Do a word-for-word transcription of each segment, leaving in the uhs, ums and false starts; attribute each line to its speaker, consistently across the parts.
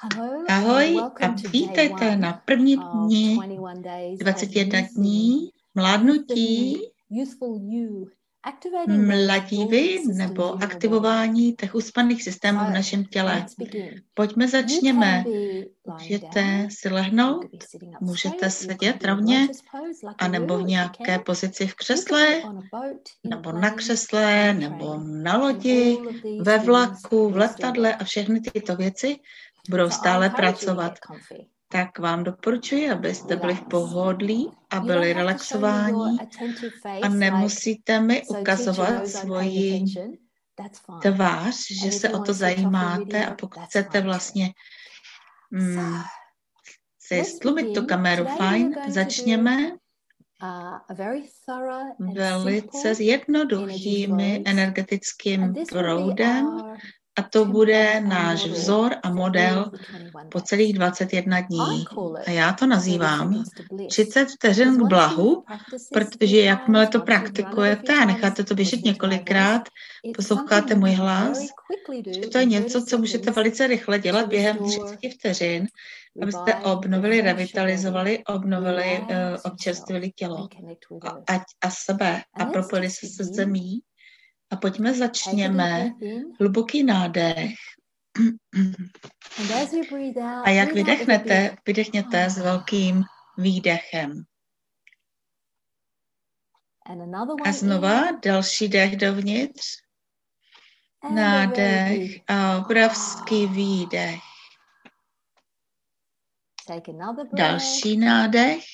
Speaker 1: Ahoj a vítejte na první dni dvacet jedna dní mládnutí, mladívy nebo aktivování těch uspaných systémů v našem těle. Pojďme začněme. Můžete si lehnout, můžete sedět rovně, anebo v nějaké pozici v křesle, nebo na křesle, nebo na lodi, ve vlaku, v letadle a všechny tyto věci budou stále pracovat. Tak vám doporučuji, abyste byli v pohodlí a byli relaxováni a nemusíte mi ukazovat svoji tvář, že se o to zajímáte a pokud chcete vlastně mm, si stlumit tu kameru, fajn, začněme velice jednoduchými energetickým proudem a to bude náš vzor a model po celých dvacet jedna dní. A já to nazývám třicet vteřin k blahu, protože jakmile to praktikujete a necháte to běžet několikrát, posloucháte můj hlas, že to je něco, co můžete velice rychle dělat během třicet vteřin, abyste obnovili, revitalizovali, obnovili, uh, občerstvili tělo a, a sebe a propojili se se zemí. A pojďme začněme. Hluboký nádech. A jak vydechnete, vydechněte s velkým výdechem. A znova další dech dovnitř. Nádech a obrovský výdech. Další nádech.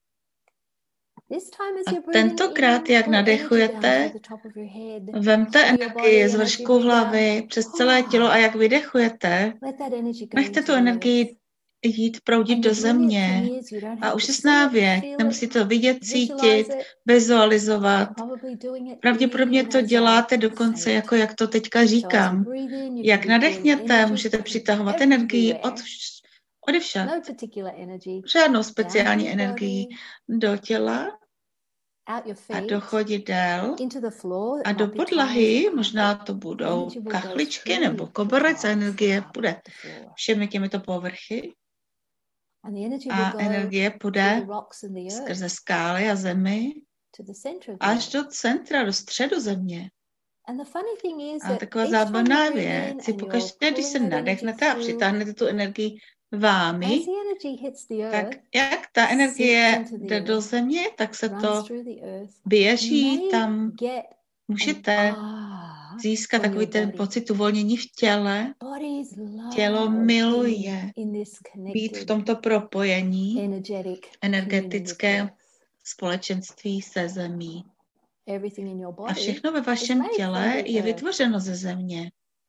Speaker 1: A tentokrát, jak nadechujete, vemte energii z vršku hlavy přes celé tělo a jak vydechujete, nechte tu energii jít proudit do země. A už je návěk, nemusíte to vidět, cítit, vizualizovat. Pravděpodobně to děláte dokonce, jako jak to teďka říkám. Jak nadechněte, můžete přitahovat energii od odevšad. Žádnou speciální energii do těla a do chodidel a do podlahy, možná to budou kachličky nebo koberec a energie půjde všemi těmito povrchy a energie půjde skrze skály a zemi až do centra, do středu země. A taková zábavná věc je pokaždé, když se nadechnete a přitáhnete tu energii vámi, tak jak ta energie jde do země, tak se to běží tam. Můžete získat takový ten pocit uvolnění v těle. Tělo miluje být v tomto propojení energetické společenství se zemí. A všechno ve vašem těle je vytvořeno ze země.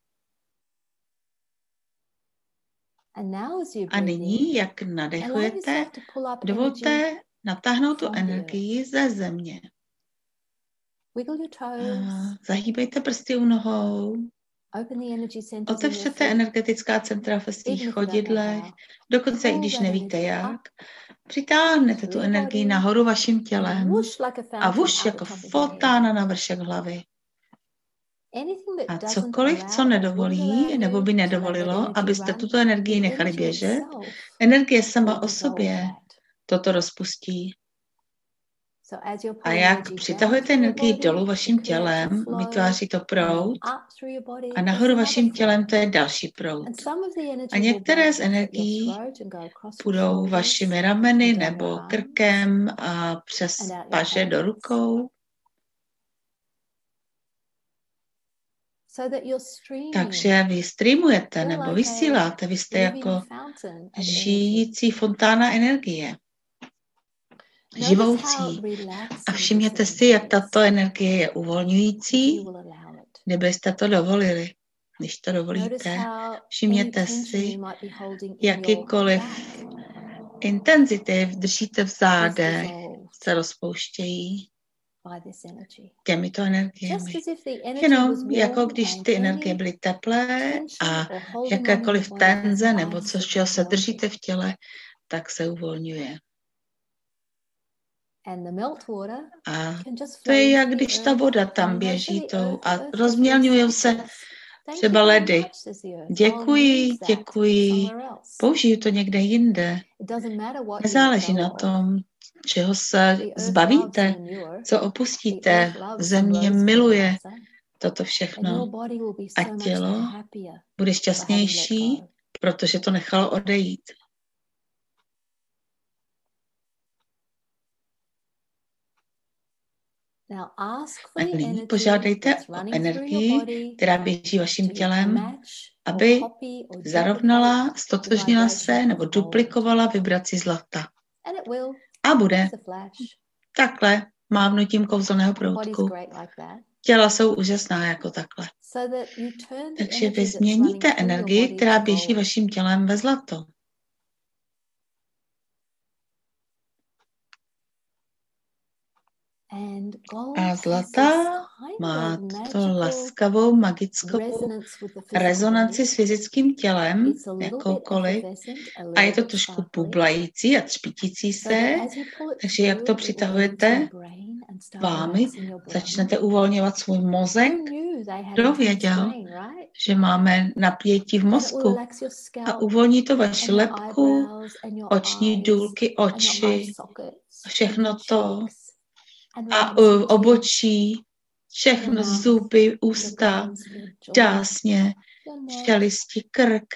Speaker 1: A nyní, jak nadechujete, dovolte natáhnout tu energii ze země. A zahýbejte prsty u nohou. Otevřete energetická centra ve svých chodidlech, dokonce i když nevíte jak. Přitáhnete tu energii nahoru vaším tělem a vuš jako fontána na vršek hlavy. A cokoliv, co nedovolí, nebo by nedovolilo, abyste tuto energii nechali běžet, energie sama o sobě toto rozpustí. A jak přitahujete energii dolů vaším tělem, vytváří to proud a nahoru vaším tělem to je další proud. A některé z energií půjdou vašimi rameny nebo krkem a přes paže do rukou. Takže vy streamujete nebo vysíláte, vy jste jako žijící fontána energie, živoucí. A všimněte si, jak tato energie je uvolňující, kdybyste to dovolili. Když to dovolíte, všimněte si, jakýkoliv intenzity držíte v zádech, se rozpouštějí těmito energiemi. Jenom jako když ty energie byly teplé a jakékoliv tenze nebo co, čeho se držíte v těle, tak se uvolňuje. A to je jak když ta voda tam běží tou a rozmělňují se Třeba ledy. Děkuji, děkuji. Použiju to někde jinde. Nezáleží na tom, čeho se zbavíte, co opustíte. Země miluje toto všechno. A tělo bude šťastnější, protože to nechalo odejít. A nyní požádejte o energii, která běží vaším tělem, aby zarovnala, stotožnila se nebo duplikovala vibraci zlata. A bude. Takhle mávnutím kouzelného proutku. Těla jsou úžasná jako takhle. Takže vy změníte energii, která běží vaším tělem, ve zlato. A zlata má to laskavou, magickou rezonanci s fyzickým tělem, jakoukoliv, a je to trošku bublající a třpitící se, takže jak to přitahujete vámi, začnete uvolňovat svůj mozek. Kdo věděl, že máme napětí v mozku a uvolní to vaši lebku, oční důlky, oči, všechno to, a uh, obočí, všechno, zuby, ústa, dásně, šelisti, krk.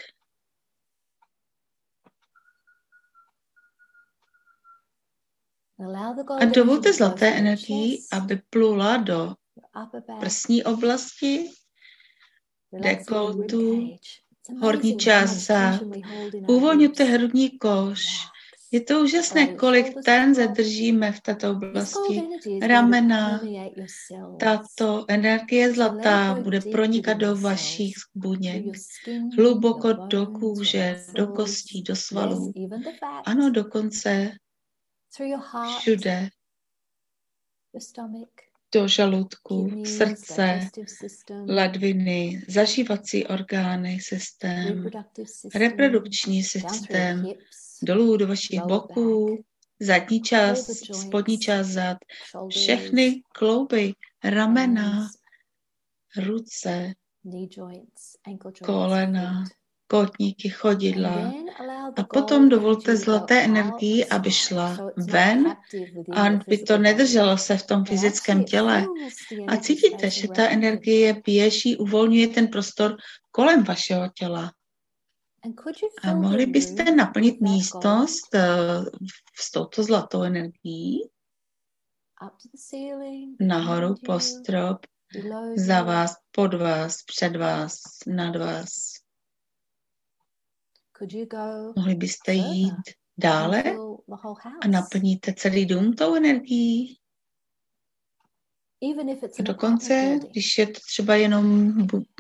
Speaker 1: A dovolte zlaté energii, aby plula do prsní oblasti, dekoltu, horní část zad. Uvolňujte hrudní koš. Je to úžasné, kolik tenze držíme v této oblasti. Ramena, tato energie zlatá bude pronikat do vašich buněk, hluboko do kůže, do kostí, do svalů. Ano, dokonce všude, do žaludku, srdce, ledviny, zažívací orgány, systém, reprodukční systém, dolů do vašich boků, zadní část, spodní část zad, všechny klouby, ramena, ruce, kolena, kotníky, chodidla. A potom dovolte zlaté energii, aby šla ven a by to nedrželo se v tom fyzickém těle. A cítíte, že ta energie běží, uvolňuje ten prostor kolem vašeho těla. A mohli byste naplnit místnost uh, s touto zlatou energií? Nahoru po strop, za vás, pod vás, před vás, nad vás. Mohli byste jít dále a naplníte celý dům tou energií? A dokonce, když je to třeba jenom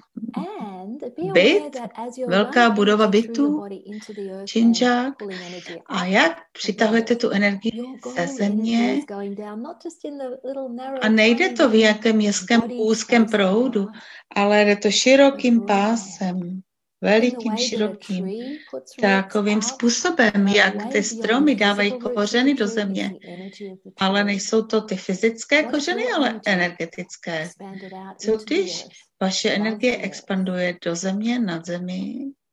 Speaker 1: byt, velká budova bytu, činžák, a jak přitahujete tu energii ze země a nejde to v nějakém městském úzkém proudu, ale jde to širokým pásem, velikým, širokým, takovým způsobem, jak ty stromy dávají kořeny do země. Ale nejsou to ty fyzické kořeny, ale energetické. Co když vaše energie expanduje do země, nad zemi?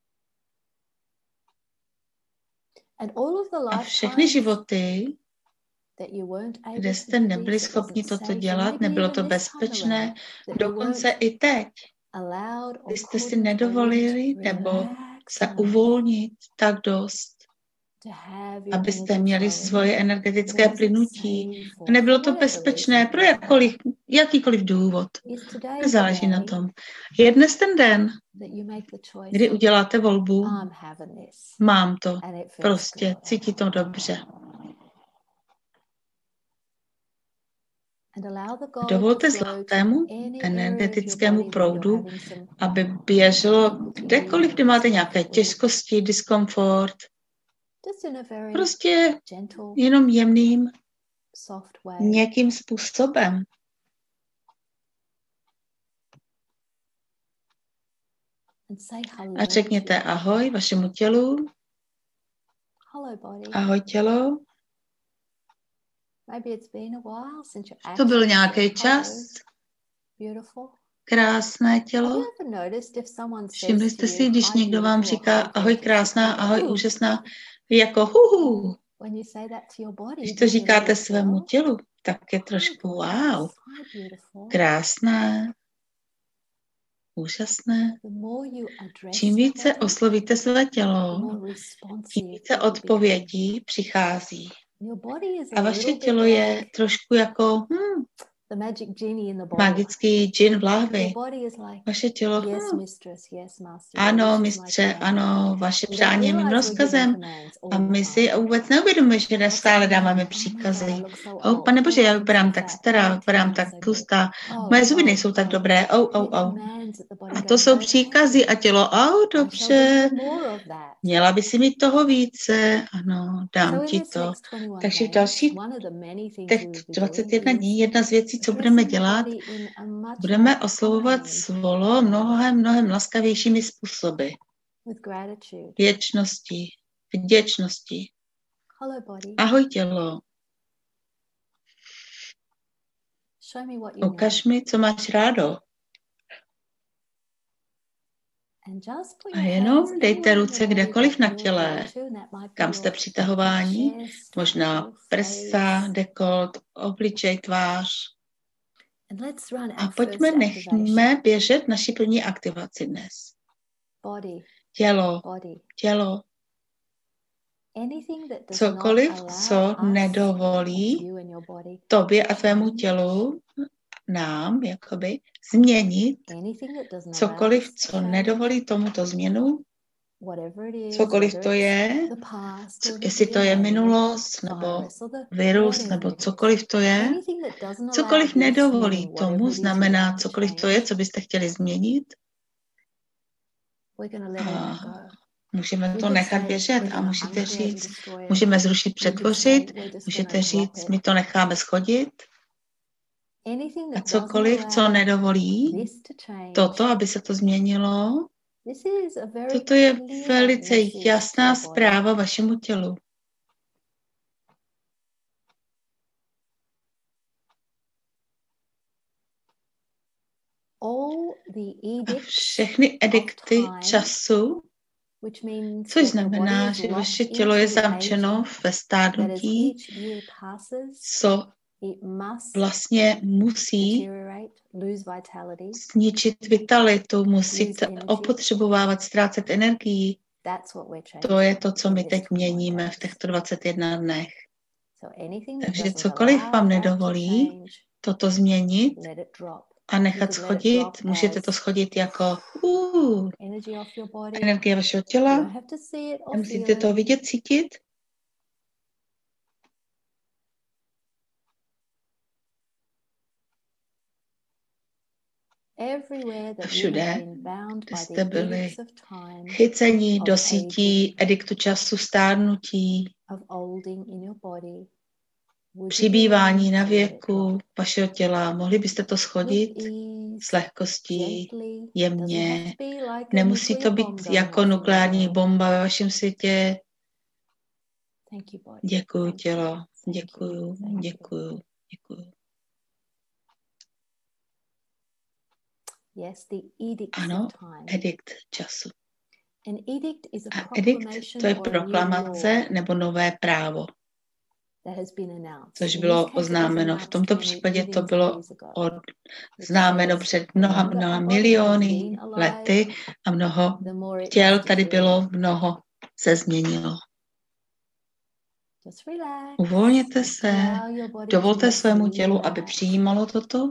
Speaker 1: A všechny životy, kde jste nebyli schopni toto dělat, nebylo to bezpečné, dokonce i teď, kdy jste si nedovolili nebo se uvolnit tak dost, abyste měli svoje energetické plynutí. A nebylo to bezpečné pro jakoliv, jakýkoliv důvod. Nezáleží na tom. Je dnes ten den, kdy uděláte volbu. Mám to. Prostě cítí to dobře. Dovolte zlatému energetickému proudu, aby běželo kdekoliv, kde máte nějaké těžkosti, diskomfort. Prostě jenom jemným, měkkým způsobem. A řekněte ahoj vašemu tělu. Ahoj tělo. To byl nějaký čas. krásné tělo. Všimli jste si, když někdo vám říká ahoj krásná, ahoj úžasná, jako huhu. Když to říkáte svému tělu, tak je trošku wow, krásné, úžasné. Čím více oslovíte své tělo, tím více odpovědí přichází. A vaše tělo je trošku jako hmm, magický džin v lahvi. Vaše tělo, hm, ano, mistře, ano, vaše přání je mým rozkazem. A my si vůbec neuvědomujeme, že nestále dáváme příkazy. Oh, pane bože, já vypadám tak stará, vypadám tak tlustá, moje zuby nejsou tak dobré, oh, oh, oh. A to jsou příkazy a tělo, oh, dobře, měla by si mít toho více, ano, dám ti to. Takže v dalších těch dvacet jedna dní jedna z věcí, co budeme dělat, budeme oslovovat svolo mnohem, mnohem laskavějšími způsoby. Věčnosti, vděčnosti. Ahoj tělo. Ukaž mi, co máš rádo. A jenom dejte ruce kdekoliv na těle, kam jste přitahováni, možná prsa, dekolt, obličej, tvář. A pojďme, nechme běžet naši první aktivaci dnes. Tělo, tělo. Cokoliv, co nedovolí tobě a tvému tělu, nám, jakoby, změnit cokoliv, co nedovolí tomuto změnu, cokoliv to je, co, jestli to je minulost, nebo virus, nebo cokoliv to je, cokoliv nedovolí tomu, znamená cokoliv to je, co byste chtěli změnit, a můžeme to nechat běžet a můžete říct, můžeme zrušit, přetvořit, můžete říct, my to necháme schodit. A cokoliv, co nedovolí toto, aby se to změnilo, toto je velice jasná zpráva vašemu tělu. A všechny edikty času, což znamená, že vaše tělo je zamčeno ve stárnutí, co vlastně musí zničit vitalitu, musí opotřebovávat, ztrácet energii. To je to, co my teď měníme v těchto dvaceti jedna dnech. Takže cokoliv vám nedovolí toto změnit a nechat schodit, můžete to schodit jako uh, energie vašeho těla. Nemusíte to vidět, cítit. A všude, kde jste byli chycení do sítí ediktu času, stárnutí, přibývání na věku vašeho těla, mohli byste to schodit s lehkostí, jemně. Nemusí to být jako nukleární bomba ve vašem světě. Děkuju tělo, děkuju, děkuju, děkuju. Ano, edikt času. A edikt to je proklamace nebo nové právo, což bylo oznámeno. V tomto případě to bylo oznámeno před mnoha, mnoha miliony lety a mnoho těl tady bylo, mnoho se změnilo. Uvolněte se, dovolte svému tělu, aby přijímalo toto.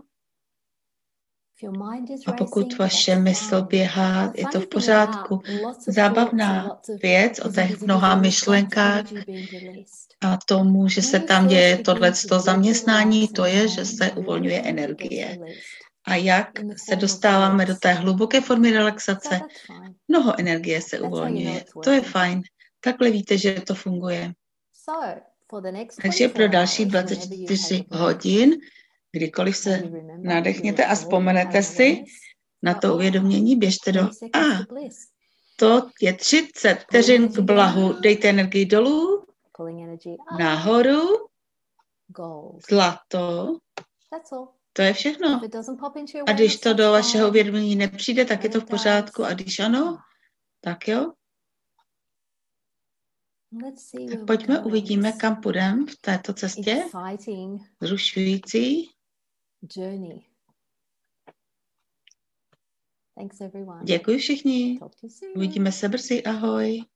Speaker 1: A pokud vaše mysl běhá, je to v pořádku. Zábavná věc o těch mnoha myšlenkách a tomu, že se tam děje tohleto zaměstnání, to je, že se uvolňuje energie. A jak se dostáváme do té hluboké formy relaxace, mnoho energie se uvolňuje. To je fajn. Takhle víte, že to funguje. Takže pro další dvacet čtyři hodin kdykoliv se nadechněte a vzpomenete si na to uvědomění, běžte do A. To je třicet vteřin k blahu. Dejte energii dolů, nahoru, zlato. To je všechno. A když to do vašeho uvědomění nepřijde, tak je to v pořádku. A když ano, tak jo. Tak pojďme, uvidíme, kam půjdeme v této cestě. Zrušující. Děkuji všichni. Uvidíme se brzy. Ahoj.